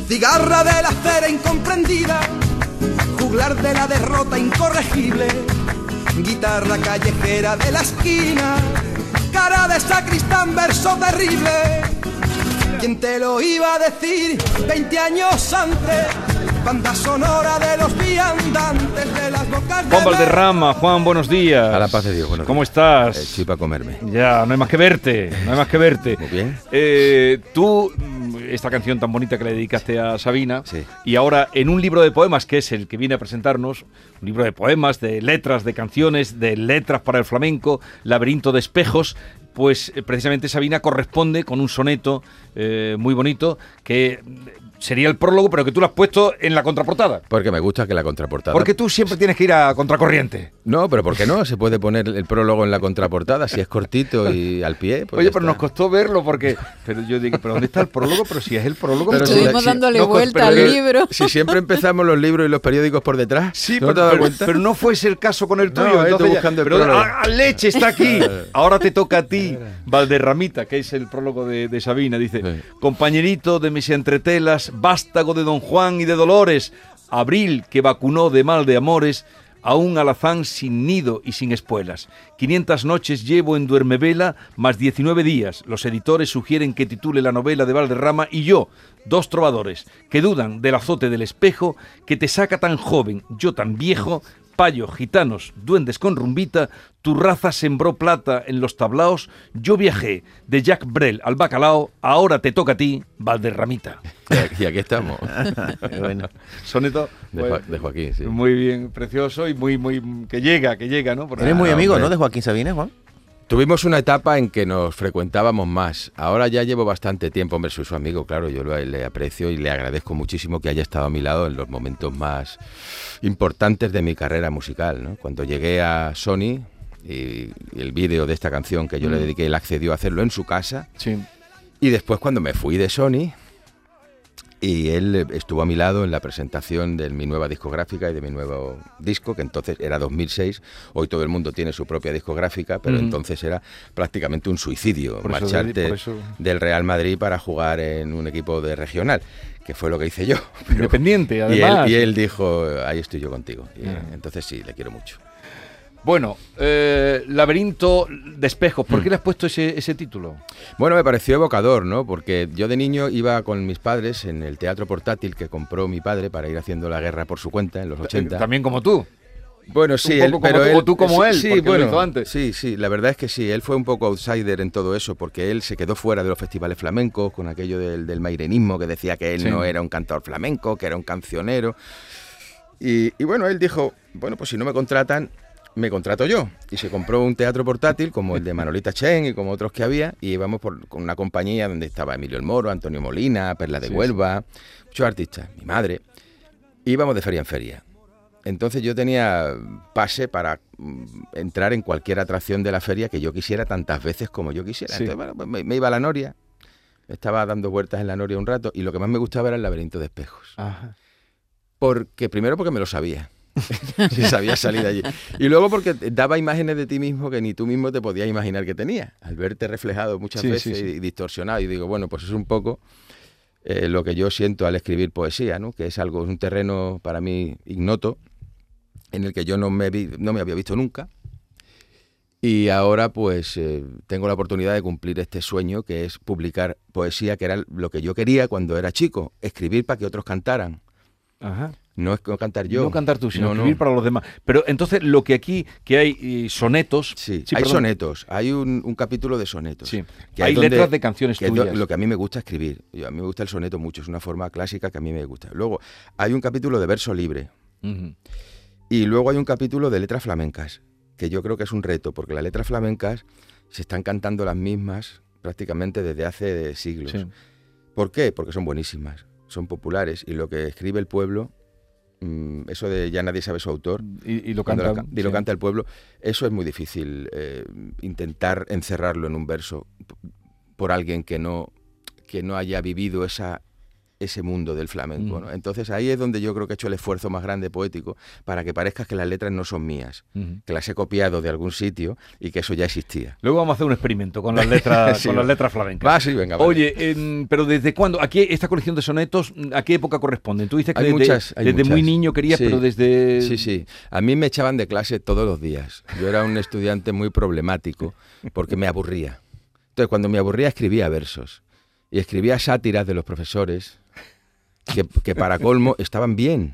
cigarra de la cera incomprendida, juglar de la derrota incorregible, guitarra callejera de la esquina, cara de sacristán, verso terrible. ¿Quién te lo iba a decir 20 años antes? Banda sonora de los viandantes de las bocas de Juan Valderrama. Juan, buenos días. A la paz de Dios, buenos días. ¿Cómo estás? Estoy para comerme. Ya, no hay más que verte, no hay más que verte. Muy bien. Tú, esta canción tan bonita que le dedicaste a Sabina, Sí. y ahora en un libro de poemas, que es el que viene a presentarnos, un libro de poemas, de letras, de canciones, de letras para el flamenco, Laberinto de espejos, pues precisamente Sabina corresponde con un soneto muy bonito que sería el prólogo, pero que tú lo has puesto en la contraportada. Porque me gusta que la contraportada... Porque tú siempre tienes que ir a contracorriente. No, pero ¿por qué no? Se puede poner el prólogo en la contraportada, si es cortito y al pie. Pues Oye, ya pero está. nos costó verlo porque... Pero yo digo, ¿pero dónde está el prólogo? Pero si es el prólogo... Pero Estuvimos si- dándole no, vuelta pero al libro. Si siempre empezamos los libros y los periódicos por detrás, Sí, ¿no te has dado pero, cuenta? pero no fuese el caso con el tuyo. No, entonces tú ya- buscando el pero prólogo. leche está aquí. Ahora te toca a ti, Valderramita, que es el prólogo de Sabina. Dice, Sí. compañerito de mis entretelas, vástago de Don Juan y de Dolores, abril que vacunó de mal de amores, a un alazán sin nido y sin espuelas. 500 noches llevo en Duermevela, más 19 días. Los editores sugieren que titule la novela de Valderrama y yo, dos trovadores, que dudan del azote del espejo, que te saca tan joven, yo tan viejo, payo, gitanos, duendes con rumbita, tu raza sembró plata en los tablaos, yo viajé de Jacques Brel al bacalao, ahora te toca a ti, Valderramita. Y aquí estamos. Bueno, soneto De Joaquín, sí. muy bien, precioso y muy, que llega, ¿no? Por Eres muy no, amigo, hombre. ¿no? De Joaquín Sabina, Juan. Tuvimos una etapa en que nos frecuentábamos más. Ahora ya llevo bastante tiempo, hombre, soy su amigo, claro, yo le aprecio y le agradezco muchísimo que haya estado a mi lado en los momentos más importantes de mi carrera musical, ¿no? Cuando llegué a Sony y el vídeo de esta canción que yo le dediqué, él accedió a hacerlo en su casa. Sí. Y después cuando me fui de Sony y él estuvo a mi lado en la presentación de mi nueva discográfica y de mi nuevo disco, que entonces era 2006, hoy todo el mundo tiene su propia discográfica, pero entonces era prácticamente un suicidio Por eso marcharte por eso- del Real Madrid para jugar en un equipo de regional, que fue lo que hice yo. Pero- Independiente, además. y él dijo, ahí estoy yo contigo. Y, entonces sí, le quiero mucho. Bueno, Laberinto de espejos, ¿por qué le has puesto ese título? Bueno, me pareció evocador, ¿no? Porque yo de niño iba con mis padres en el teatro portátil que compró mi padre para ir haciendo la guerra por su cuenta en los 80. También como tú. Bueno, sí, Un poco como tú, o tú como él, sí, porque lo bueno, hizo antes. sí, la verdad es que sí, él fue un poco outsider en todo eso, porque él se quedó fuera de los festivales flamencos con aquello del mairenismo, que decía que él Sí. no era un cantador flamenco, que era un cancionero. Y bueno, él dijo, bueno, pues si no me contratan, me contrato yo. Y se compró un teatro portátil como el de Manolita Chen y como otros que había, y íbamos con una compañía donde estaba Emilio El Moro, Antonio Molina, Perla de Sí, Huelva, muchos artistas, mi madre. Íbamos de feria en feria. Entonces yo tenía pase para entrar en cualquier atracción de la feria que yo quisiera tantas veces como yo quisiera. Sí. Entonces, bueno, pues me iba a la Noria, estaba dando vueltas en la Noria un rato y lo que más me gustaba era el laberinto de espejos. Ajá. Primero porque me lo sabía. Si sabía salir de allí. Y luego porque daba imágenes de ti mismo que ni tú mismo te podías imaginar que tenías. Al verte reflejado muchas Sí, veces sí, sí. y distorsionado. Y digo, bueno, pues es un poco lo que yo siento al escribir poesía, ¿no? Que es un terreno para mí ignoto, en el que yo no me había visto nunca. Y ahora pues tengo la oportunidad de cumplir este sueño, que es publicar poesía, que era lo que yo quería cuando era chico, escribir para que otros cantaran. Ajá. No es cantar yo. No cantar tú, sino No, no. escribir para los demás. Pero entonces lo que aquí, que hay sonetos... Sí, hay perdón. sonetos, hay un capítulo de sonetos. Sí. que Hay es donde- letras de canciones que es tuyas. lo que a mí me gusta escribir. A mí me gusta el soneto mucho, es una forma clásica que a mí me gusta. Luego hay un capítulo de verso libre Ujú. y luego hay un capítulo de letras flamencas, que yo creo que es un reto, porque las letras flamencas se están cantando las mismas prácticamente desde hace siglos. Sí. ¿Por qué? Porque son buenísimas, son populares y lo que escribe el pueblo, eso de ya nadie sabe su autor, Y lo cuando canta. lo sí. canta el pueblo, eso es muy difícil, intentar encerrarlo en un verso por alguien que no haya vivido esa ese mundo del flamenco, ¿no? Entonces ahí es donde yo creo que he hecho el esfuerzo más grande poético para que parezca que las letras no son mías, que las he copiado de algún sitio y que eso ya existía. Luego vamos a hacer un experimento con las letras, Sí, con las letras flamencas. sí, venga. Vale. Oye, pero ¿desde cuándo? Aquí esta colección de sonetos, ¿a qué época corresponden? Tú dices que Hay desde muchas. muy niño querías, Sí, pero desde... Sí. A mí me echaban de clase todos los días. Yo era un estudiante muy problemático porque me aburría. Entonces, cuando me aburría, escribía versos. Y escribía sátiras de los profesores que para colmo estaban bien.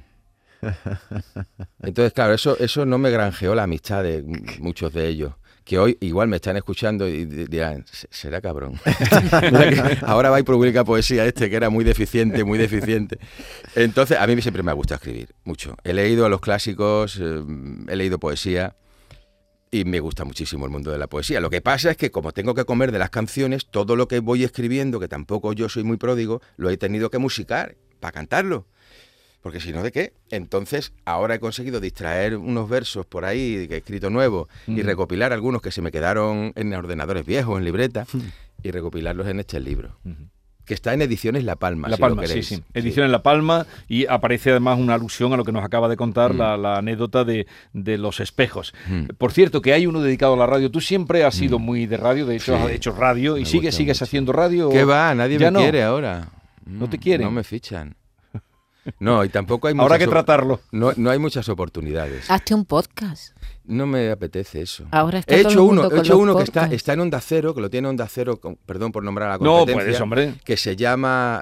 Entonces, claro, eso no me granjeó la amistad de muchos de ellos, que hoy igual me están escuchando y dirán, será cabrón. Ahora va y publica poesía que era muy deficiente. Entonces, a mí siempre me ha gustado escribir, mucho. He leído a los clásicos, he leído poesía y me gusta muchísimo el mundo de la poesía. Lo que pasa es que como tengo que comer de las canciones, todo lo que voy escribiendo, que tampoco yo soy muy pródigo, lo he tenido que musicar para cantarlo. Porque si no, ¿de qué? Entonces, ahora he conseguido distraer unos versos por ahí que he escrito nuevos y recopilar algunos que se me quedaron en ordenadores viejos, en libreta, y recopilarlos en este libro. Que está en Ediciones La Palma. La Palma, sí. Ediciones La Palma, y aparece además una alusión a lo que nos acaba de contar la anécdota de los espejos. Por cierto, que hay uno dedicado a la radio. Tú siempre has sido muy de radio, de hecho has hecho radio y sigues haciendo radio. ¿Qué va? Nadie me quiere ahora. ¿No te quieren? No me fichan. No, y tampoco hay muchas... Habrá que tratarlo. No hay muchas oportunidades. Hazte un podcast. No me apetece eso. Ahora está He todo hecho el mundo uno con que los está en Onda Cero, que lo tiene Onda Cero, perdón por nombrar a la competencia. No puedes, hombre. Que se llama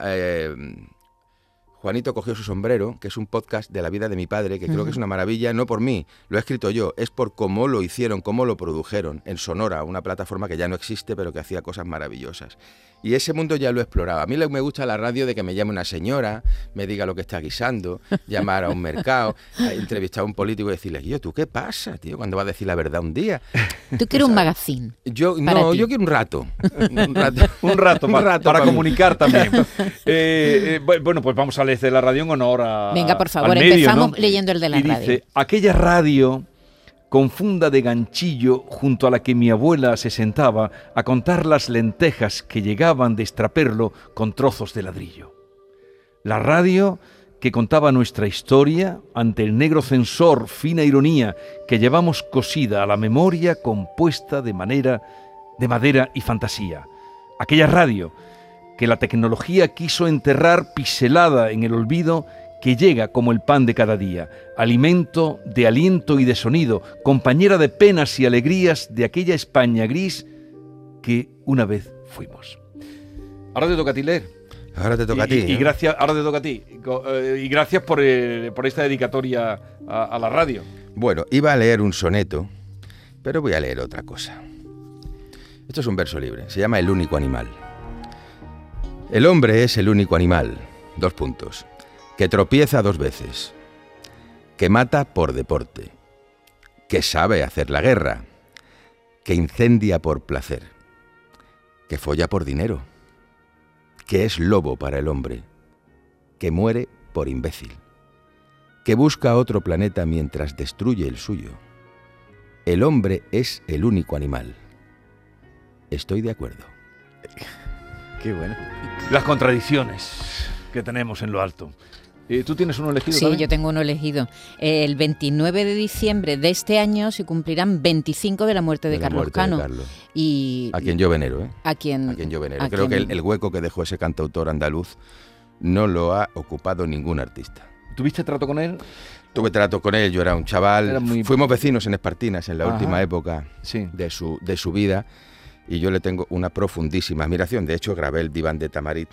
Juanito cogió su sombrero, que es un podcast de la vida de mi padre, que creo que es una maravilla, no por mí, lo he escrito yo, es por cómo lo hicieron, cómo lo produjeron en Sonora, una plataforma que ya no existe, pero que hacía cosas maravillosas. Y ese mundo ya lo he explorado. A mí me gusta la radio de que me llame una señora, me diga lo que está guisando, llamar a un mercado, entrevistar a un político y decirle, ¿tú qué pasa, tío? ¿Cuándo vas a decir la verdad un día? Tú quieres un magazine. Yo quiero un rato. Un rato para comunicar también. Bueno, pues vamos a leer de la radio en honor a... Venga, por favor, medio, empezamos, ¿no? leyendo el de la y radio. Dice, aquella radio con funda de ganchillo junto a la que mi abuela se sentaba a contar las lentejas que llegaban de Estraperlo con trozos de ladrillo. La radio que contaba nuestra historia ante el negro censor, fina ironía que llevamos cosida a la memoria compuesta de madera y fantasía. Aquella radio que la tecnología quiso enterrar piselada en el olvido, que llega como el pan de cada día, alimento de aliento y de sonido, compañera de penas y alegrías de aquella España gris que una vez fuimos. Ahora te toca a ti leer. Ahora te toca a ti. Y gracias, ahora te toca a ti. Y gracias por esta dedicatoria a la radio. Bueno, iba a leer un soneto, pero voy a leer otra cosa. Esto es un verso libre, se llama El único animal. El hombre es el único animal, que tropieza 2 veces, que mata por deporte, que sabe hacer la guerra, que incendia por placer, que folla por dinero, que es lobo para el hombre, que muere por imbécil, que busca otro planeta mientras destruye el suyo. El hombre es el único animal. Estoy de acuerdo. Qué bueno. Las contradicciones que tenemos en lo alto. ¿Tú tienes uno elegido? Sí, también? yo tengo uno elegido. El 29 de diciembre de este año se cumplirán 25 de la muerte de Carlos Cano. Y a quien yo venero, ¿eh? A quien yo venero. Creo que el hueco que dejó ese cantautor andaluz no lo ha ocupado ningún artista. ¿Tuviste trato con él? Tuve trato con él, yo era un chaval. Fuimos vecinos en Espartinas en la última época de su vida. Y yo le tengo una profundísima admiración. De hecho, grabé el Diván de Tamarit.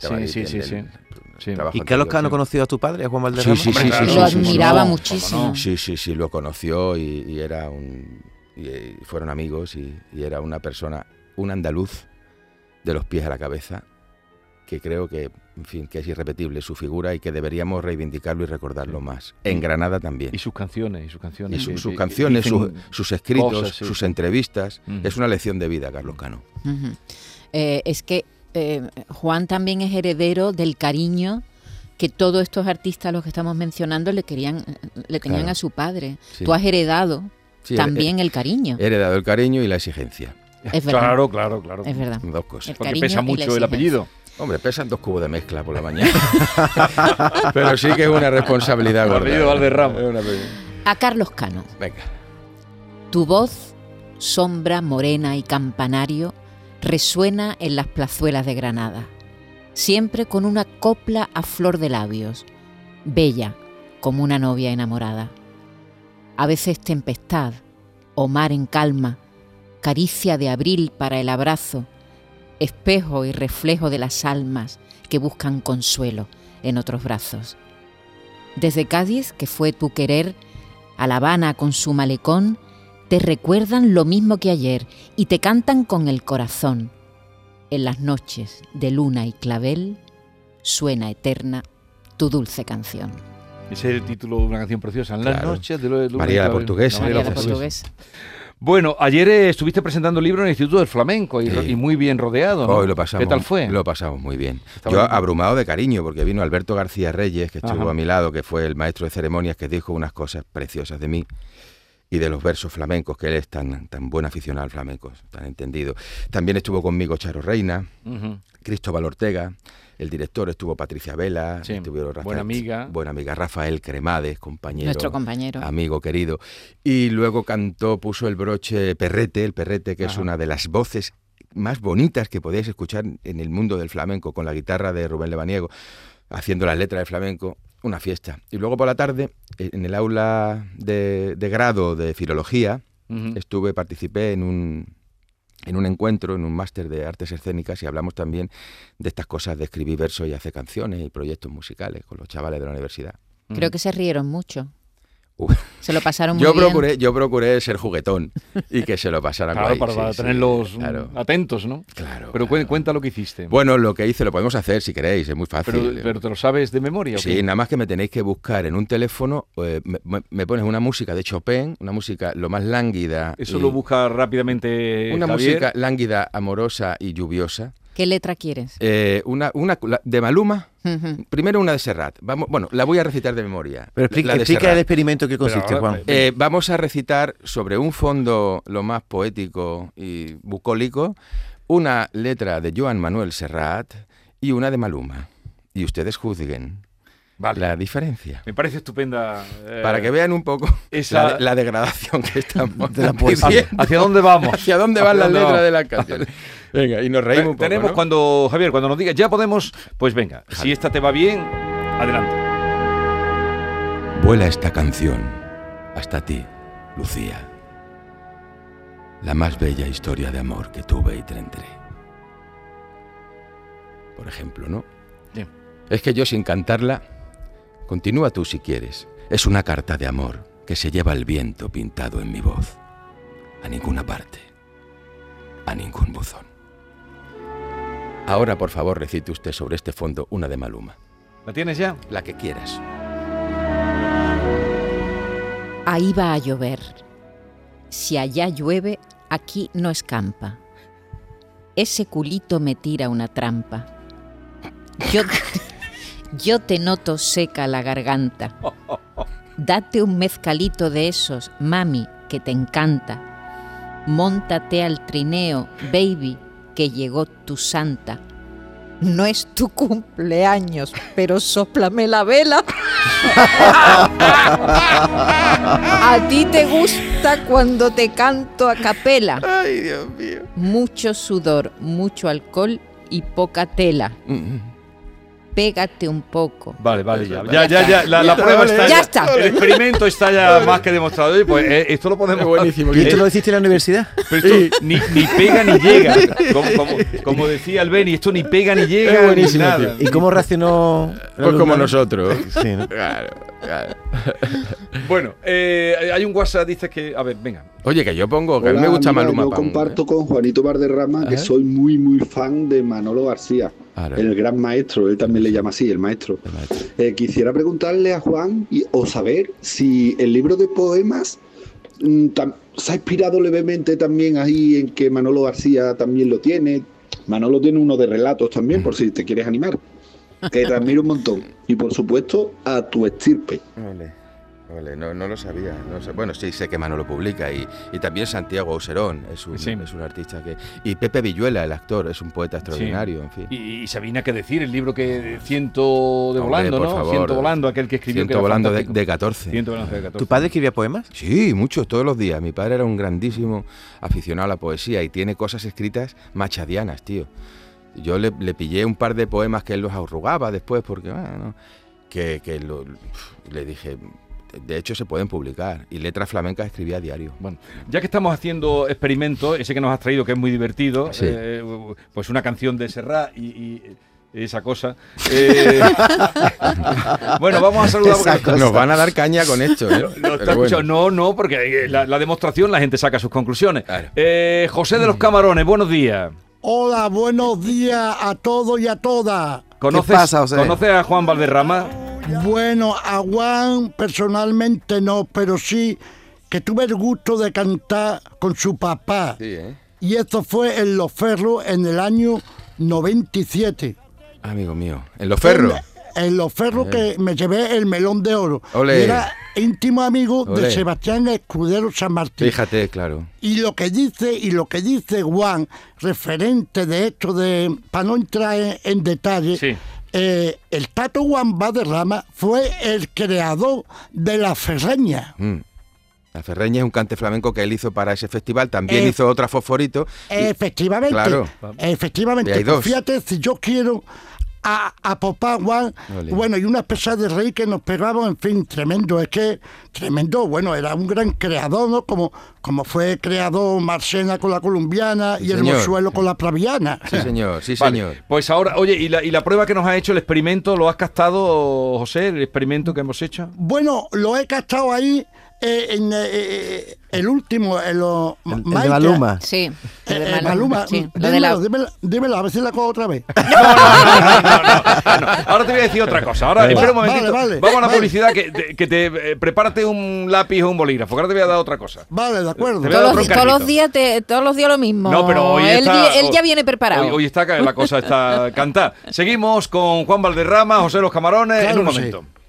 Sí. ¿Y Carlos Cano conoció a tu padre, a Juan Valderrama? Sí. Lo admiraba muchísimo. Sí, lo conoció y era y fueron amigos y era una persona, un andaluz de los pies a la cabeza, que creo que, en fin, que es irrepetible su figura y que deberíamos reivindicarlo y recordarlo más. En Granada también. Y sus canciones. Sus canciones, sus escritos, sus entrevistas. Es una lección de vida, Carlos Cano. Es que Juan también es heredero del cariño que todos estos artistas a los que estamos mencionando le tenían a su padre. Sí. Tú has heredado también el cariño. He heredado el cariño y la exigencia. Es verdad. Claro. Es verdad. 2 cosas. Porque pesa mucho el apellido. Hombre, pesan 2 cubos de mezcla por la mañana. Pero sí que es una responsabilidad gorda. Valderrama. A Carlos Cano. Venga. Tu voz, sombra morena y campanario, resuena en las plazuelas de Granada, siempre con una copla a flor de labios, bella como una novia enamorada. A veces tempestad o mar en calma, caricia de abril para el abrazo, espejo y reflejo de las almas que buscan consuelo en otros brazos. Desde Cádiz, que fue tu querer, a La Habana con su malecón, te recuerdan lo mismo que ayer y te cantan con el corazón. En las noches de luna y clavel suena eterna tu dulce canción. Ese es el título de una canción preciosa. En las noches de luna María la Portuguesa. María la Portuguesa. Bueno, ayer estuviste presentando el libro en el Instituto del Flamenco y muy bien rodeado, ¿no? Hoy lo pasamos. ¿Qué tal fue? Lo pasamos muy bien. Yo abrumado de cariño porque vino Alberto García Reyes, que estuvo a mi lado, que fue el maestro de ceremonias, que dijo unas cosas preciosas de mí y de los versos flamencos, que él es tan buen aficionado al flamenco, tan entendido. También estuvo conmigo Charo Reina, Cristóbal Ortega, el director estuvo Patricia Vela, buena amiga Rafael Cremades, compañero, nuestro compañero, amigo querido, y luego puso el broche el Perrete, que es una de las voces más bonitas que podéis escuchar en el mundo del flamenco, con la guitarra de Rubén Lebaniego, haciendo las letras de flamenco. Una fiesta. Y luego por la tarde, en el aula de grado de filología, participé en un encuentro, en un máster de artes escénicas, y hablamos también de estas cosas de escribir versos y hacer canciones y proyectos musicales con los chavales de la universidad. Creo que se rieron mucho. Se lo pasaron muy bien. Yo procuré ser juguetón y que se lo pasaran guay. Para tenerlos atentos, ¿no? Claro. Pero cuenta lo que hiciste. Bueno, lo que hice lo podemos hacer si queréis, es muy fácil. ¿Pero te lo sabes de memoria? Sí, nada más que me tenéis que buscar en un teléfono, me pones una música de Chopin, una música lo más lánguida. Eso lo busca rápidamente una Javier. Música lánguida, amorosa y lluviosa. ¿Qué letra quieres? Una de Maluma. Primero una de Serrat. La voy a recitar de memoria. Pero explica el experimento que consiste, Juan. Vamos a recitar sobre un fondo lo más poético y bucólico una letra de Joan Manuel Serrat y una de Maluma. Y ustedes juzguen la diferencia. Me parece estupenda. Para que vean un poco la degradación que estamos de la poesía. ¿Hacia dónde vamos? ¿Hacia dónde van las letras de las canciones? Venga, y nos reímos un poco, tenemos, ¿no? Javier, cuando nos digas, ya podemos, pues venga, si esta te va bien, adelante. Vuela esta canción hasta ti, Lucía, la más bella historia de amor que tuve y te entré. Por ejemplo, ¿no? Sí. Es que yo sin cantarla, continúa tú si quieres, es una carta de amor que se lleva el viento pintado en mi voz, a ninguna parte, a ningún buzón. Ahora, por favor, recite usted sobre este fondo una de Maluma. ¿La tienes ya? La que quieras. Ahí va a llover. Si allá llueve, aquí no escampa. Ese culito me tira una trampa. Yo te noto seca la garganta. Date un mezcalito de esos, mami, que te encanta. Móntate al trineo, baby, que llegó tu santa. No es tu cumpleaños, pero sóplame la vela. A ti te gusta cuando te canto a capela. Ay, Dios mío. Mucho sudor, mucho alcohol y poca tela. Pégate un poco. Vale, ya. La prueba está. Ya está. El experimento está ya más que demostrado. Y pues esto lo podemos. Buenísimo. ¿Y esto lo hiciste en la universidad? Pero esto ni pega ni llega. Como decía el Beni, esto ni pega ni llega. Es buenísimo, ni nada. ¿Y cómo reaccionó? Pues como nosotros. Sí, ¿no? Claro. Bueno, hay un WhatsApp, dice que. A ver, venga. Oye, que yo pongo, que a mí me gusta Maluma. Yo comparto con Juanito Valderrama que soy muy, muy fan de Manolo García, el gran maestro, él también le llama así, el maestro. Quisiera preguntarle a Juan o saber si el libro de poemas se ha inspirado levemente también ahí en que Manolo García también lo tiene. Manolo tiene uno de relatos también, por si te quieres animar, que te admiro un montón. Y por supuesto, a tu estirpe. Vale. Vale, no lo sabía. Bueno, sí, sé que Manolo publica y también Santiago Auserón es un artista que... Y Pepe Villuela, el actor, es un poeta extraordinario, en fin. Y Sabina, ¿qué decir? El libro que Ciento de Volando, por ¿no? favor. Ciento Volando, aquel que escribió. Ciento Volando de 14. Ciento Volando de 14. ¿Tu padre escribía poemas? Sí, muchos, todos los días. Mi padre era un grandísimo aficionado a la poesía y tiene cosas escritas machadianas, tío. Yo le pillé un par de poemas que él los arrugaba después porque, bueno, le dije... De hecho, se pueden publicar. Y Letras Flamencas escribía a diario. Bueno, ya que estamos haciendo experimentos, ese que nos has traído, que es muy divertido, sí. Pues una canción de Serrat y esa cosa. Bueno, vamos a saludar. Nos van a dar caña con esto, ¿eh? No, porque la demostración la gente saca sus conclusiones. Claro. José de los Camarones, buenos días. Hola, buenos días a todos y a todas. ¿Qué pasa, José? ¿Conoces a Juan Valderrama? Bueno, a Juan personalmente no, pero sí que tuve el gusto de cantar con su papá. Sí, ¿eh? Y esto fue en Los Ferros en el año 97. Amigo mío, ¿en Los Ferros? En Los Ferros que me llevé el Melón de Oro. Olé. Y era íntimo amigo Olé. de Sebastián Escudero San Martín. Fíjate, claro. Y lo que dice Juan, referente de esto, para no entrar en detalle, Sí. El Tato Juan Valderrama fue el creador de la ferreña. La ferreña es un cante flamenco que él hizo para ese festival. También hizo otra Fosforito. Efectivamente. Claro. Efectivamente. Y hay dos. Fíjate, si yo quiero a papá Juan, Olé. bueno, y unas pesas de rey que nos pegaban, en fin, tremendo. Es que, tremendo, bueno, era un gran creador, ¿no? Como fue creador Marcena con la colombiana Sí, y el señor. Mozuelo con la praviana. Sí, señor, sí, Vale, señor. pues ahora, oye, ¿y la prueba que nos ha hecho, el experimento, lo has captado, José, el experimento que hemos hecho? Bueno, lo he captado ahí en el último, en los... El de Maluma. Sí. Maluma, Sí, lo de la- dímelo, a ver si la cojo otra vez. No. Ahora te voy a decir otra cosa. Ahora, espera un momentito. Vale. Vamos a la publicidad, prepárate un lápiz o un bolígrafo, que ahora te voy a dar otra cosa. Vale, de acuerdo. Te voy a dar otro Todos los carrito. días lo mismo. No, pero hoy él, está- él ya viene preparado. Hoy está, la cosa está cantada. Seguimos con Juan Valderrama, José de los Camarones, Claro en un que sí. momento.